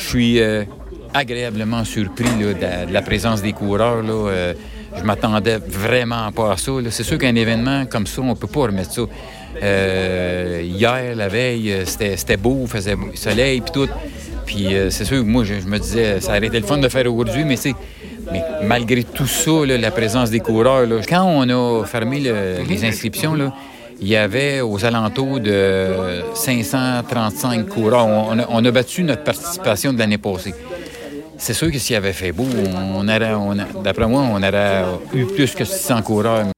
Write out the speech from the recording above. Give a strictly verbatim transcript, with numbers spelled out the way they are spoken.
suis euh, agréablement surpris là, de, la, de la présence des coureurs. Là, euh, je m'attendais vraiment pas à ça. Là. C'est sûr qu'un événement comme ça, on peut pas remettre ça. Euh, hier, la veille, c'était, c'était beau, il faisait beau, soleil, puis tout. Puis euh, c'est sûr que moi, je, je me disais, ça aurait été le fun de le faire aujourd'hui, mais c'est... Mais malgré tout ça, là, la présence des coureurs, là, quand on a fermé le, les inscriptions, là, il y avait aux alentours de cinq cent trente-cinq coureurs. On a, on a battu notre participation de l'année passée. C'est sûr que s'il avait fait beau, on aurait, on a, d'après moi, on aurait eu plus que six cents coureurs.